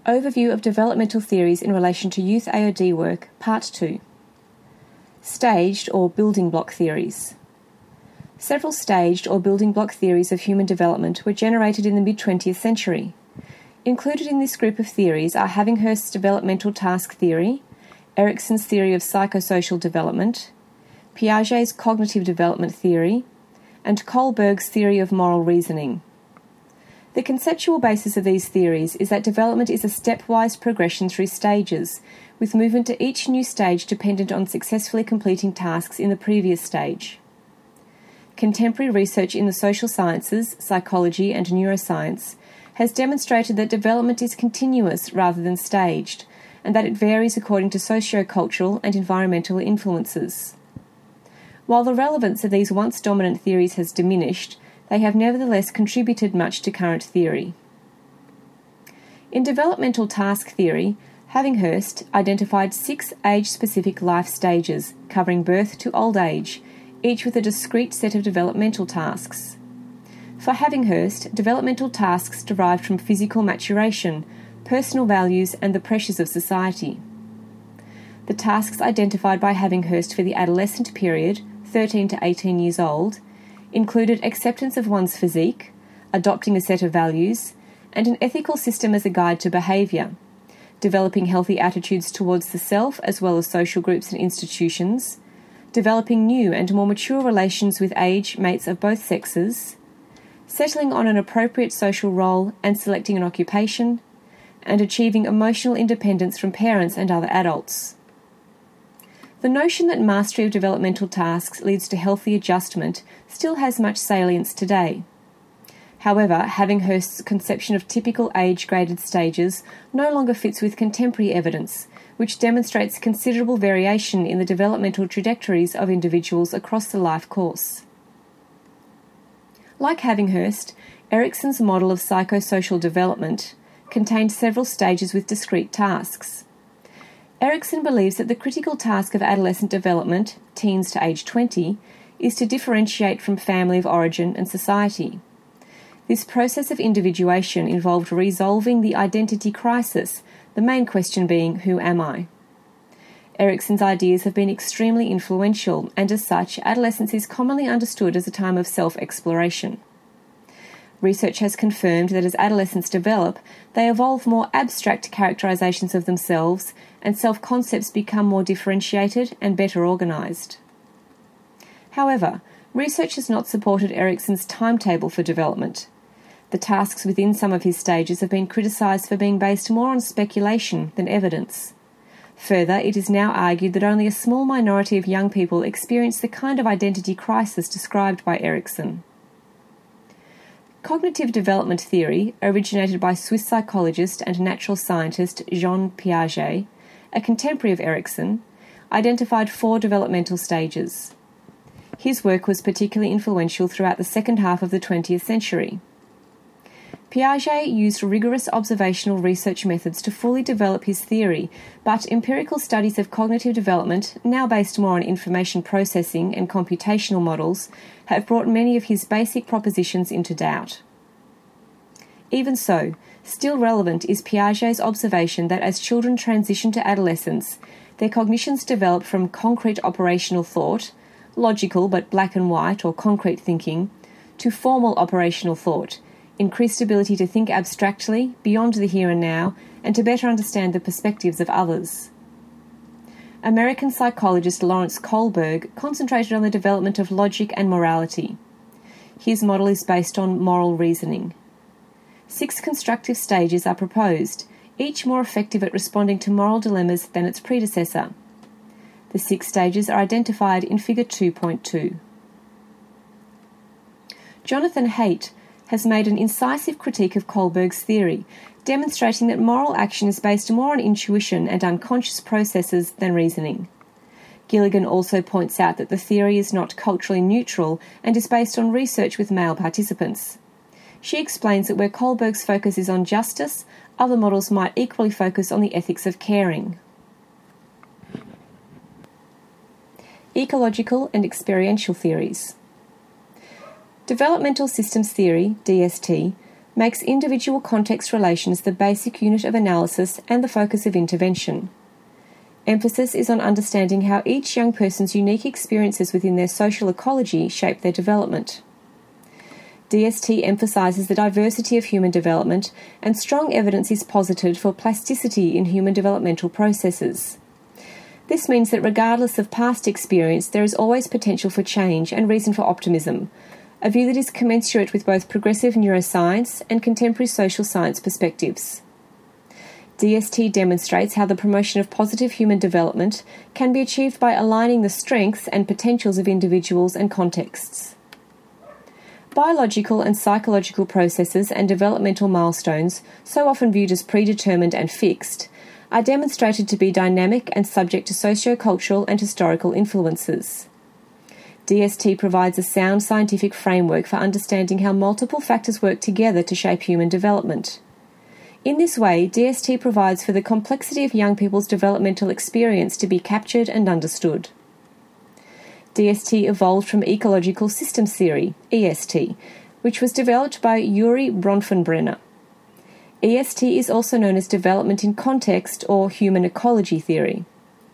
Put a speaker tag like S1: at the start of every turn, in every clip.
S1: Overview of developmental theories in relation to youth AOD work, Part 2. Staged or building block theories. Several staged or building block theories of human development were generated in the mid-20th century. Included in this group of theories are Havinghurst's developmental task theory, Erikson's theory of psychosocial development, Piaget's cognitive development theory, and Kohlberg's theory of moral reasoning. The conceptual basis of these theories is that development is a stepwise progression through stages, with movement to each new stage dependent on successfully completing tasks in the previous stage. Contemporary research in the social sciences, psychology, and neuroscience has demonstrated that development is continuous rather than staged, and that it varies according to socio-cultural and environmental influences. While the relevance of these once dominant theories has diminished, they have nevertheless contributed much to current theory. In developmental task theory, Havinghurst identified 6 age-specific life stages covering birth to old age, each with a discrete set of developmental tasks. For Havinghurst, developmental tasks derived from physical maturation, personal values, and the pressures of society. The tasks identified by Havinghurst for the adolescent period, 13 to 18 years old, included acceptance of one's physique, adopting a set of values, and an ethical system as a guide to behaviour, developing healthy attitudes towards the self as well as social groups and institutions, developing new and more mature relations with age mates of both sexes, settling on an appropriate social role and selecting an occupation, and achieving emotional independence from parents and other adults. The notion that mastery of developmental tasks leads to healthy adjustment still has much salience today. However, Havinghurst's conception of typical age-graded stages no longer fits with contemporary evidence, which demonstrates considerable variation in the developmental trajectories of individuals across the life course. Like Havinghurst, Erikson's model of psychosocial development contained several stages with discrete tasks. Erikson believes that the critical task of adolescent development, teens to age 20, is to differentiate from family of origin and society. This process of individuation involved resolving the identity crisis, the main question being, who am I? Erikson's ideas have been extremely influential, and as such, adolescence is commonly understood as a time of self-exploration. Research has confirmed that as adolescents develop, they evolve more abstract characterizations of themselves, and self-concepts become more differentiated and better organised. However, research has not supported Erikson's timetable for development. The tasks within some of his stages have been criticised for being based more on speculation than evidence. Further, it is now argued that only a small minority of young people experience the kind of identity crisis described by Erikson. Cognitive development theory, originated by Swiss psychologist and natural scientist Jean Piaget, a contemporary of Erikson, identified 4 developmental stages. His work was particularly influential throughout the second half of the 20th century. Piaget used rigorous observational research methods to fully develop his theory, but empirical studies of cognitive development, now based more on information processing and computational models, have brought many of his basic propositions into doubt. Even so, still relevant is Piaget's observation that as children transition to adolescence, their cognitions develop from concrete operational thought, logical but black and white or concrete thinking, to formal operational thought, increased ability to think abstractly, beyond the here and now, and to better understand the perspectives of others. American psychologist Lawrence Kohlberg concentrated on the development of logic and morality. His model is based on moral reasoning. 6 constructive stages are proposed, each more effective at responding to moral dilemmas than its predecessor. The 6 stages are identified in Figure 2.2. Jonathan Haidt has made an incisive critique of Kohlberg's theory, demonstrating that moral action is based more on intuition and unconscious processes than reasoning. Gilligan also points out that the theory is not culturally neutral and is based on research with male participants. She explains that where Kohlberg's focus is on justice, other models might equally focus on the ethics of caring. Ecological and experiential theories. Developmental systems theory, DST, makes individual context relations the basic unit of analysis and the focus of intervention. Emphasis is on understanding how each young person's unique experiences within their social ecology shape their development. DST emphasises the diversity of human development, and strong evidence is posited for plasticity in human developmental processes. This means that regardless of past experience, there is always potential for change and reason for optimism, a view that is commensurate with both progressive neuroscience and contemporary social science perspectives. DST demonstrates how the promotion of positive human development can be achieved by aligning the strengths and potentials of individuals and contexts. Biological and psychological processes and developmental milestones, so often viewed as predetermined and fixed, are demonstrated to be dynamic and subject to socio-cultural and historical influences. DST provides a sound scientific framework for understanding how multiple factors work together to shape human development. In this way, DST provides for the complexity of young people's developmental experience to be captured and understood. DST evolved from ecological systems theory, EST, which was developed by Urie Bronfenbrenner. EST is also known as development in context or human ecology theory.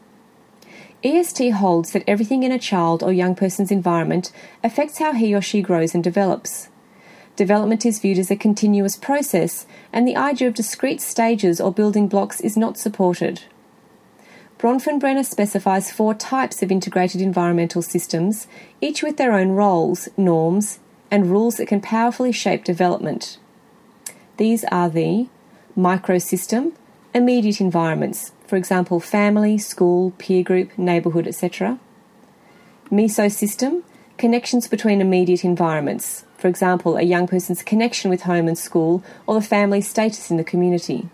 S1: EST holds that everything in a child or young person's environment affects how he or she grows and develops. Development is viewed as a continuous process, and the idea of discrete stages or building blocks is not supported. Bronfenbrenner specifies 4 types of integrated environmental systems, each with their own roles, norms, and rules that can powerfully shape development. These are the microsystem, immediate environments, for example, family, school, peer group, neighbourhood, etc. Mesosystem, connections between immediate environments, for example, a young person's connection with home and school or the family's status in the community.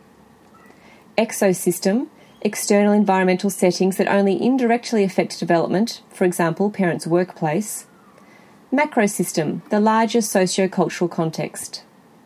S1: Exosystem, external environmental settings that only indirectly affect development, for example, parents' workplace. Macrosystem, the larger socio-cultural context.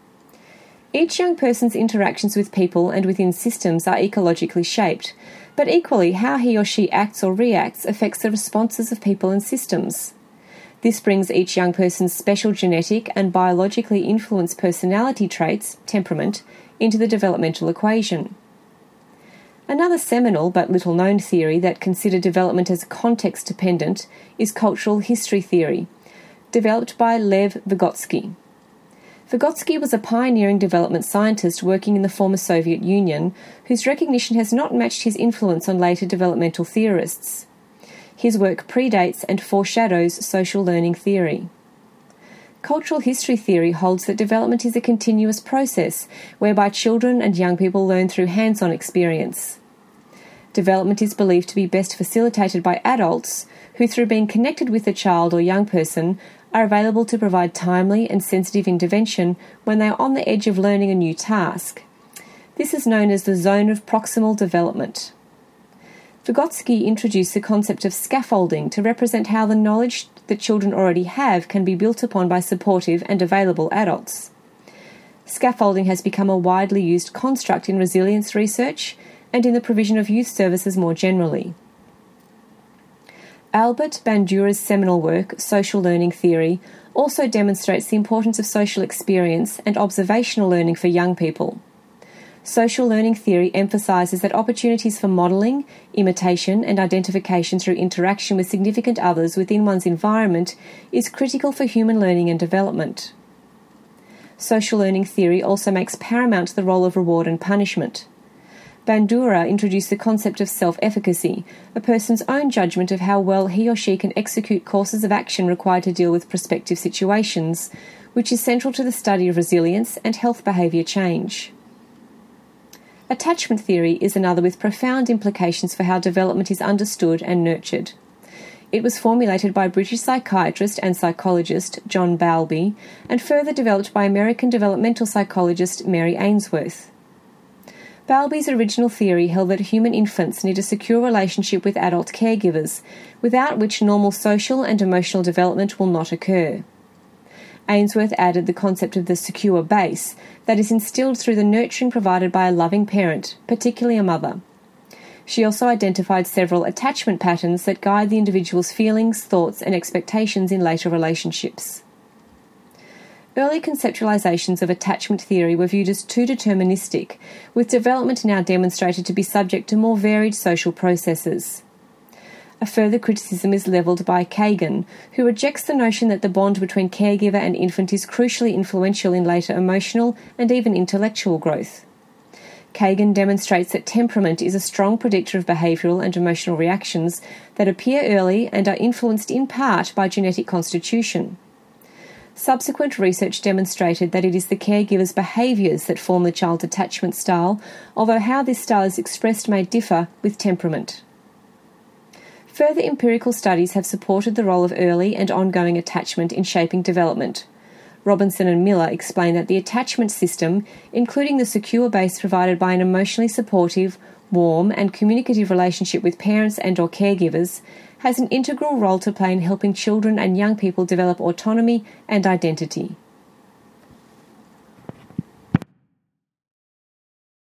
S1: Each young person's interactions with people and within systems are ecologically shaped, but equally how he or she acts or reacts affects the responses of people and systems. This brings each young person's special genetic and biologically influenced personality traits, temperament, into the developmental equation. Another seminal but little-known theory that considered development as context-dependent is cultural history theory, developed by Lev Vygotsky. Vygotsky was a pioneering development scientist working in the former Soviet Union, whose recognition has not matched his influence on later developmental theorists. His work predates and foreshadows social learning theory. Cultural history theory holds that development is a continuous process whereby children and young people learn through hands-on experience. Development is believed to be best facilitated by adults who, through being connected with the child or young person, are available to provide timely and sensitive intervention when they are on the edge of learning a new task. This is known as the zone of proximal development. Vygotsky introduced the concept of scaffolding to represent how the knowledge that children already have can be built upon by supportive and available adults. Scaffolding has become a widely used construct in resilience research and in the provision of youth services more generally. Albert Bandura's seminal work, Social Learning Theory, also demonstrates the importance of social experience and observational learning for young people. Social learning theory emphasises that opportunities for modelling, imitation and identification through interaction with significant others within one's environment is critical for human learning and development. Social learning theory also makes paramount the role of reward and punishment. Bandura introduced the concept of self-efficacy, a person's own judgment of how well he or she can execute courses of action required to deal with prospective situations, which is central to the study of resilience and health behaviour change. Attachment theory is another with profound implications for how development is understood and nurtured. It was formulated by British psychiatrist and psychologist John Bowlby and further developed by American developmental psychologist Mary Ainsworth. Bowlby's original theory held that human infants need a secure relationship with adult caregivers, without which normal social and emotional development will not occur. Ainsworth added the concept of the secure base that is instilled through the nurturing provided by a loving parent, particularly a mother. She also identified several attachment patterns that guide the individual's feelings, thoughts, and expectations in later relationships. early conceptualizations of attachment theory were viewed as too deterministic, with development now demonstrated to be subject to more varied social processes. A further criticism is levelled by Kagan, who rejects the notion that the bond between caregiver and infant is crucially influential in later emotional and even intellectual growth. Kagan demonstrates that temperament is a strong predictor of behavioural and emotional reactions that appear early and are influenced in part by genetic constitution. Subsequent research demonstrated that it is the caregiver's behaviours that form the child's attachment style, although how this style is expressed may differ with temperament. Further empirical studies have supported the role of early and ongoing attachment in shaping development. Robinson and Miller explain that the attachment system, including the secure base provided by an emotionally supportive, warm and communicative relationship with parents and/or caregivers, has an integral role to play in helping children and young people develop autonomy and identity.